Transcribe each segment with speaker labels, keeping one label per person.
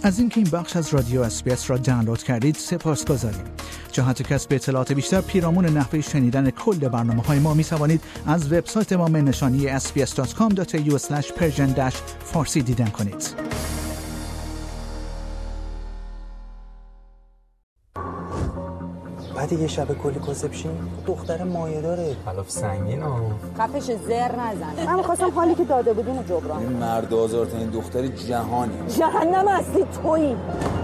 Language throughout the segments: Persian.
Speaker 1: از اینکه این بخش از رادیو اس‌بی‌اس را دانلود کردید سپاسگزاریم. جهت کسب اطلاعات بیشتر پیرامون نحوه شنیدن کل برنامه‌های ما می‌توانید از وبسایت ما نشانی sbs.com.au/persian-farsi دیدن کنید.
Speaker 2: بعد یه شب کلی کاسبشین دختر مایه داره
Speaker 3: خلاف سنگین ها
Speaker 4: خفش زر نزن. من می‌خواستم حالی که داده بودین جبران.
Speaker 2: این مرد آزارترین دختر جهانی.
Speaker 4: جهنم اصلی تویی.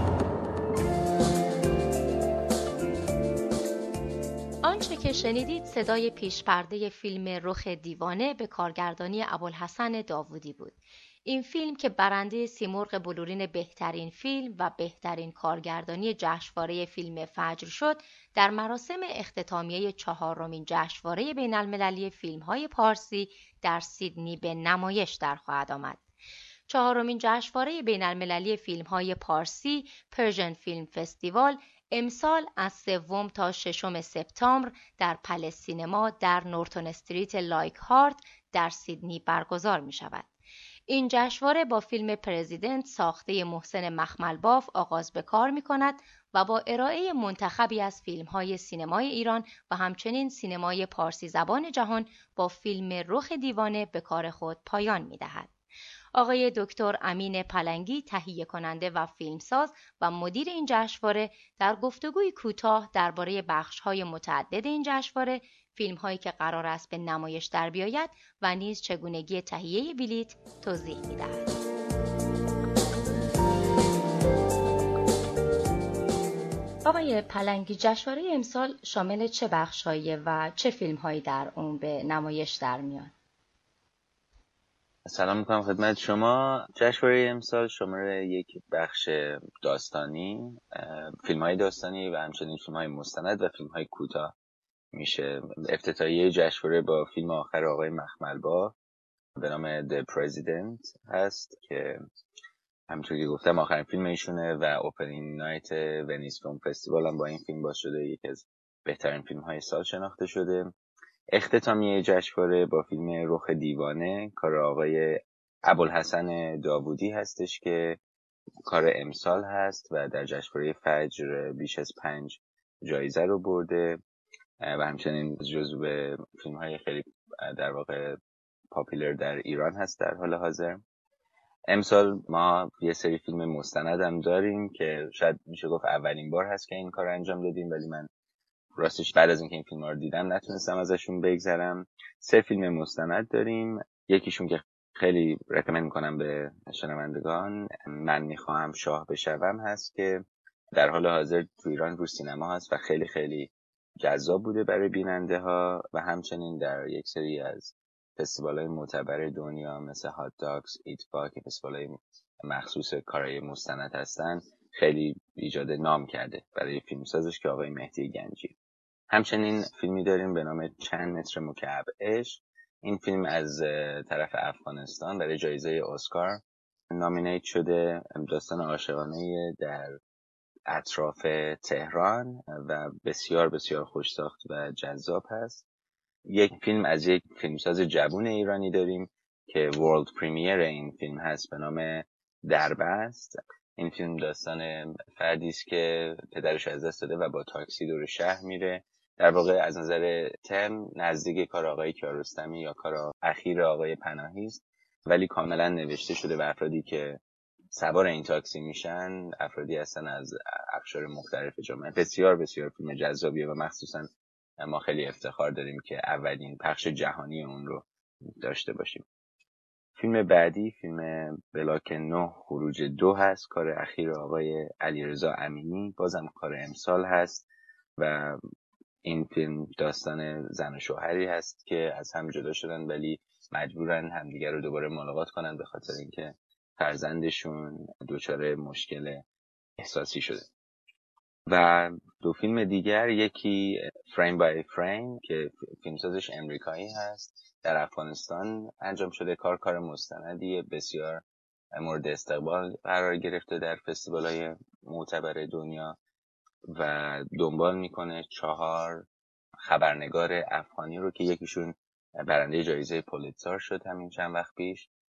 Speaker 5: آنچه که شنیدید صدای پیش‌پرده فیلم رخ دیوانه به کارگردانی ابوالحسن داوودی بود. این فیلم که برنده سیمرغ بلورین بهترین فیلم و بهترین کارگردانی جشنواره فیلم فجر شد، در مراسم اختتامیه 4مین جشنواره بین‌المللی فیلم‌های پارسی در سیدنی به نمایش در خواهد آمد. 4مین جشنواره بین‌المللی فیلم‌های پارسی پرژن فیلم فستیوال امسال از 3 تا 6 سپتامبر در پل سینما در نورتون استریت لایک‌هارت در سیدنی برگزار می‌شود. این جشنواره با فیلم پرزیدنت ساخته محسن مخملباف آغاز به کار می‌کند و با ارائه منتخبی از فیلم‌های سینمای ایران و همچنین سینمای پارسی زبان جهان با فیلم رخ دیوانه به کار خود پایان می‌دهد. آقای دکتر امین پلنگی تهیه کننده و فیلمساز و مدیر این جشنواره در گفتگوی کوتاه درباره بخش‌های متعدد این جشنواره، فیلم‌هایی که قرار است به نمایش در بیاید و نیز چگونگی تهیه بلیط توضیح می‌دهد. آقای پلنگی، جشنواره امسال شامل چه بخش‌هایی و چه فیلم‌هایی در اون به نمایش در میاد؟
Speaker 6: سلام میکنم خدمت شما. جشنواره امسال شامل یک بخش داستانی، فیلم‌های داستانی و همچنین فیلم‌های مستند و فیلم‌های کوتاه میشه. افتتاحیه جشنواره با فیلم آخر آقای مخملباف به نام The President هست که همونطور که گفتم آخرین فیلم ایشونه و اوپنینگ نایت ونیس فیلم فستیوال هم با این فیلم باز شده یکی از بهترین فیلم‌های سال شناخته شده. اختتامیه جشنواره با فیلم رخ دیوانه کار آقای ابوالحسن داوودی هستش که کار امسال هست و در جشنواره فجر بیش از 5 جایزه رو برده و همچنین جزو فیلم‌های خیلی در واقع پاپولر در ایران هست در حال حاضر. امسال ما یه سری فیلم مستند هم داریم که شاید میشه گفت اولین بار هست که این کار انجام دادیم، ولی من راستش بعد از اینکه این فیلم‌ها رو دیدم نتونستم ازشون بگذرم. 3 فیلم مستند داریم. یکیشون که خیلی رکمند میکنم به شنوندگان، من میخواهم شاه بشوم هست که در حال حاضر تو ایران رو سینما هست و خیلی خیلی جذاب بوده برای بیننده ها و همچنین در یک سری از فستیوال‌های معتبر دنیا مثل هات داگز، ایتفا که فستیوال‌های مخصوص کارهای مستند هستن خیلی ایجاد نام کرده برای فیلمسازش که آقای مهدی گنجی. همچنین فیلمی داریم به نام چند متر مکعب عشق. این فیلم از طرف افغانستان برای جایزه اسکار نامینیت شده. داستان عاشقانه در اطراف تهران و بسیار بسیار خوش ساخت و جذاب هست. یک فیلم از یک فیلمساز جوان ایرانی داریم که ورلد پریمیر این فیلم هست به نام دربست. این فیلم داستان فردی است که پدرش از دست داده و با تاکسی دور شهر میره. در واقع از نظر تم نزدیک کار آقای کیارستمی یا کار اخیر آقای پناهی است، ولی کاملا نوشته شده و افرادی که سوار این تاکسی میشن افرادی هستن از اقشار مختلف جامعه. بسیار بسیار فیلم جذابیه و مخصوصا ما خیلی افتخار داریم که اولین پخش جهانی اون رو داشته باشیم. فیلم بعدی فیلم بلاک 9 خروج 2 هست، کار اخیر آقای علیرضا امینی، بازم کار امسال هست و این فیلم داستان زن و شوهری هست که از هم جدا شدن ولی مجبورن همدیگر رو دوباره ملاقات کنن به خاطر اینکه فرزندشون دچار مشکل احساسی شده. و 2 فیلم دیگر، یکی فریم بای فریم که فیلمسازش امریکایی هست، در افغانستان انجام شده. کار مستندی بسیار مورد استقبال قرار گرفته در فستیوال‌های معتبر دنیا و دنبال میکنه 4 خبرنگار افغانی رو که یکیشون برنده جایزه پولیتزر شد همین چند وقت پیش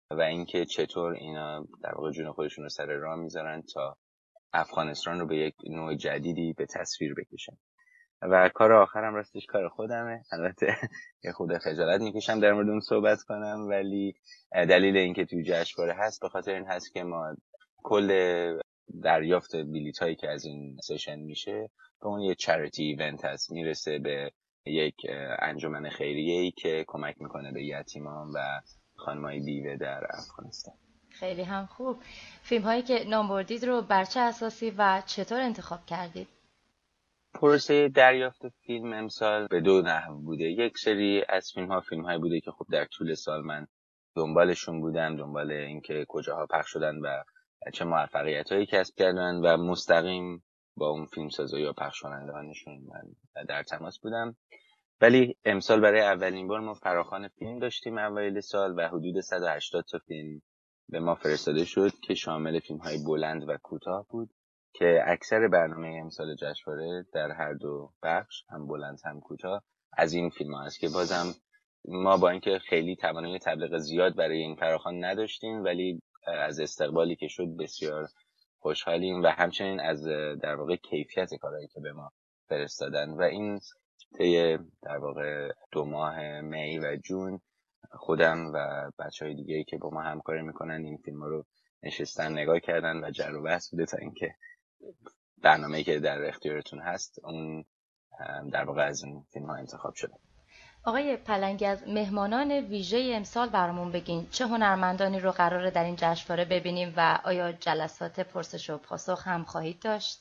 Speaker 6: و اینکه چطور اینا در واقع جون خودشون رو سر راه میذارن تا افغانستان رو به یک نوع جدیدی به تصویر بکشن. و کار آخرم راستش کار خودمه، البته یه خود خجالت میکشم در مورد اون صحبت کنم، ولی دلیل اینکه توی جشنواره هست به خاطر این هست که ما کل دریافت بلیط هایی که از این سشن میشه به اون یه چریتی ایونت هست، میرسه به یک انجمن خیریه‌ای که کمک میکنه به یتیمان و خانمای بیوه در افغانستان.
Speaker 5: خیلی هم خوب. فیلم هایی که نام بردید رو بر چه اساسی و چطور انتخاب کردید؟
Speaker 6: پروسه دریافت فیلم امسال به دو نحو بوده. یک سری از فیلم هایی بوده که خب در طول سال من دنبالشون بودم، دنبال اینکه کجاها پخش شدن و چه موفقیت هایی کسب کردن و مستقیم با اون فیلمسازا یا پخش کنندگانشون من در تماس بودم. ولی امسال برای اولین بار ما فراخوان فیلم داشتیم اوایل سال و حدود 180 تا فیلم به ما فرستاده شد که شامل فیلم های بلند و کوتاه بود که اکثر برنامه امسال جشنواره در هر دو بخش، هم بلند هم کوتاه، از این فیلم ها هست که بازم ما با اینکه خیلی توانایی تبلیغ زیاد برای این فراخوان نداشتیم ولی از استقبالی که شد بسیار خوشحالیم و همچنین از در واقع کیفیت کارهایی که به ما فرستادن. و این طی در واقع 2 ماه می و جون خودم و بچهای دیگه‌ای که با ما همکاری میکنن این فیلم‌ها رو نشستن نگاه کردن و جر و بحث بوده تا اینکه برنامه‌ای که در اختیارتون هست اون در واقع از این فیلم‌ها انتخاب شده.
Speaker 5: آقای پلنگی، از مهمانان ویژه امسال برامون بگین چه هنرمندانی رو قراره در این جشنواره ببینیم و آیا جلسات پرسش و پاسخ هم خواهید داشت؟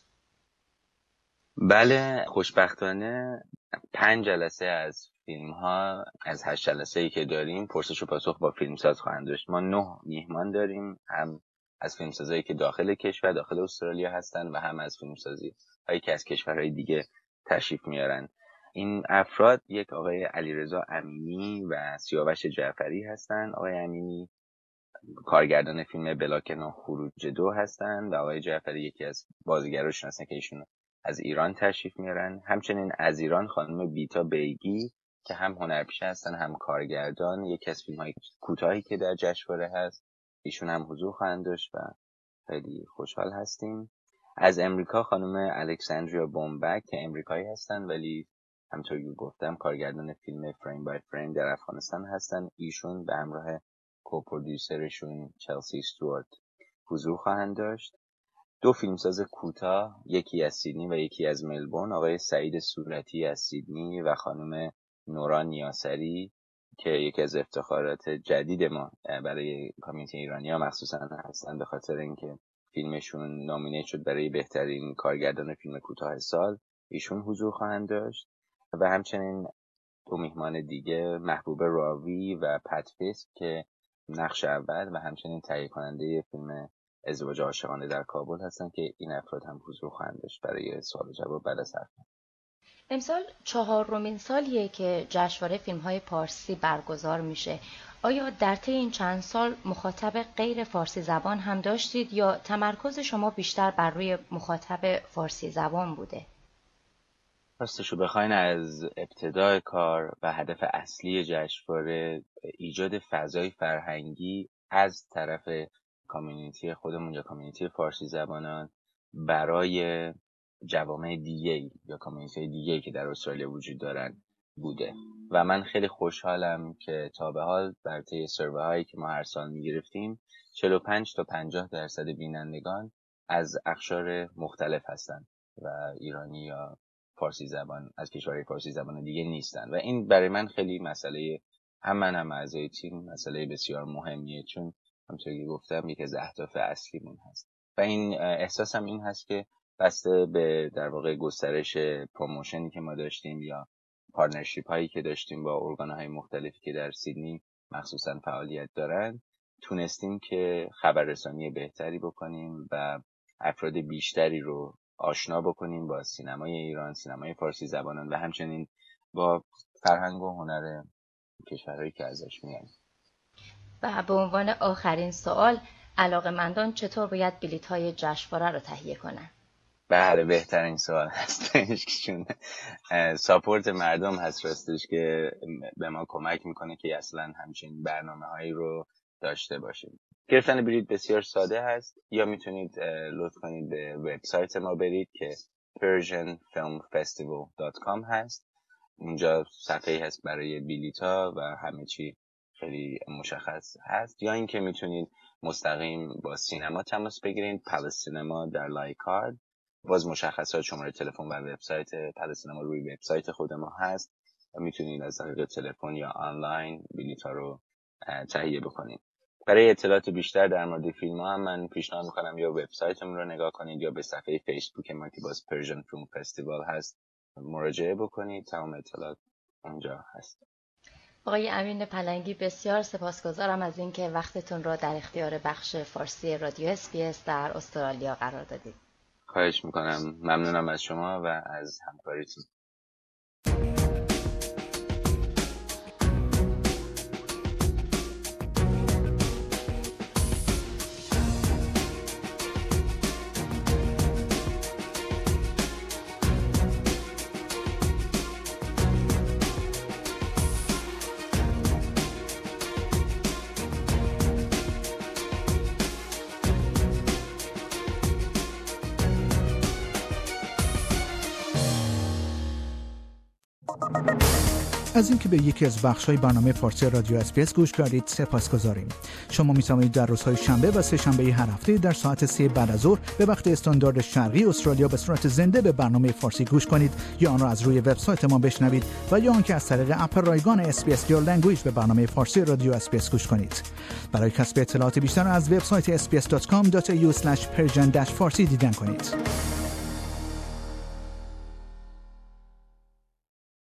Speaker 6: بله، خوشبختانه 5 جلسه از فیلم‌ها از 8 جلسه‌ای که داریم پرسش و پاسخ با فیلمساز خواهند داشت. ما 9 میهمان داریم، هم از فیلمسازایی که داخل کشور داخل استرالیا هستن و هم از فیلمسازی هایی که از کشورهای دیگه تشریف میارن. این افراد یک آقای علیرضا امینی و سیاوش جعفری هستن. آقای امینی کارگردان فیلم بلاک خروج 2 هستن و آقای جعفری یکی از بازیگراشون هستن که ایشون از ایران تشریف میارن. همچنین از ایران خانم بیتا بیگی که هم هنرپیشه هستن هم کارگردان یکی از فیلم‌های کوتاهی که در جشنواره هست، ایشون هم حضور خواهند داشت و خیلی خوشحال هستیم. از امریکا خانم الکساندریا بومبک که امریکایی هستن ولی همونطور که گفتم کارگردان فیلم فریم بای فریم در افغانستان هستن. ایشون به همراه کوپرودیوسرشون چلسی استوارت حضور خواهند داشت. 2 فیلمساز کوتاه، یکی از سیدنی و یکی از ملبورن، آقای سعید صورتی از سیدنی و خانم نورا نیاسری که یکی از افتخارات جدید ما برای کامیونیتی ایرانی‌ها مخصوصا هستن به خاطر اینکه فیلمشون نامینیت شد برای بهترین کارگردان فیلم کوتاه سال. ایشون حضور خواهند داشت و همچنین 2 میهمان دیگه محبوب راوی و پتفیس که نقش اول و همچنین تهیه کننده فیلم ازدواج عاشقانه در کابل هستن که این افراد هم حضور خواهند داشت برای سوال و جواب بعد از حرف.
Speaker 5: امسال 4مین سالیه که جشنواره فیلم‌های پارسی برگزار میشه. آیا در طی این چند سال مخاطب غیر فارسی زبان هم داشتید یا تمرکز شما بیشتر بر روی مخاطب فارسی زبان بوده؟
Speaker 6: راستشو بخواین از ابتدای کار و هدف اصلی جشنواره ایجاد فضای فرهنگی از طرف کامیونیتی خودمون یا کامیونیتی فارسی زبانان برای جوامع دیگه یا کامیونیتی دیگه که در استرالیا وجود دارن بوده و من خیلی خوشحالم که تا به حال بر طی سروی هایی که ما هر سال میگرفتیم 45 تا 50% بینندگان از اقشار مختلف هستن و ایرانی یا فارسی زبان از کشورهای فارسی زبان دیگه نیستن و این برای من خیلی مسئله هم من هم اعضای تیم مسئله بسیار مهمیه چون همونطور که گفتم یکی از اهداف اصلیمون هست و این احساسم این هست که بسته به در واقع گسترش پروموشنی که ما داشتیم یا پارتنرشیپ هایی که داشتیم با ارگان‌های مختلفی که در سیدنی مخصوصا فعالیت دارن تونستیم که خبررسانی بهتری بکنیم و افراد بیشتری رو آشنا بکنیم با سینمای ایران، سینمای فارسی زبانان و همچنین با فرهنگ و هنر کشورهایی که ازش میایم.
Speaker 5: و به عنوان آخرین سوال، علاقه‌مندان چطور باید بلیط‌های جشنواره رو تهیه کنن؟
Speaker 6: بله بهترین سوال هستش چون ساپورت مردم هست راستش که به ما کمک میکنه که اصلا همچین برنامه‌هایی رو داشته باشیم. گرفتن بلیط بسیار ساده هست، یا میتونید لطف کنید به وبسایت ما برید که persianfilmfestival.com هست. اونجا صفحه‌ای هست برای بلیط‌ها و همه چی خیلی مشخص هست. یا اینکه میتونید مستقیم با سینما تماس بگیرید، پلاس سینما در لایکارد. باز مشخصات شماره تلفن و وبسایت پلاس سینما روی وبسایت خود ما هست و میتونید از طریق تلفن یا آنلاین بلیط‌ها رو تهیه بکنید. برای اطلاعات بیشتر در مورد فیلم‌ها هم من پیشنهاد می‌کنم یا وبسایتمون رو نگاه کنید یا به صفحه فیسبوک ما که باز پرژن فیلم فستیوال هست مراجعه بکنید. تمام اطلاعات اونجا هست.
Speaker 5: آقای امین پلنگی، بسیار سپاسگزارم از اینکه وقتتون رو در اختیار بخش فارسی رادیو اس‌بی‌اس در استرالیا قرار دادید.
Speaker 6: خواهش می‌کنم. ممنونم از شما و از همکاریتون.
Speaker 1: از اینکه به یکی از بخش‌های برنامه فارسی رادیو اس‌بی‌اس گوش کردید سپاسگزاریم. شما می‌توانید در روزهای شنبه و سه شنبه هر هفته در ساعت 3 بعد از ظهر به وقت استاندارد شرقی استرالیا به صورت زنده به برنامه فارسی گوش کنید یا آن را از روی وبسایت ما بشنوید و یا آنکه از طریق اپ رایگان اس‌بی‌اس Your Language به برنامه فارسی رادیو اس‌بی‌اس گوش کنید. برای کسب اطلاعات بیشتر از وبسایت sbs.com.au/persian-farsi دیدن کنید.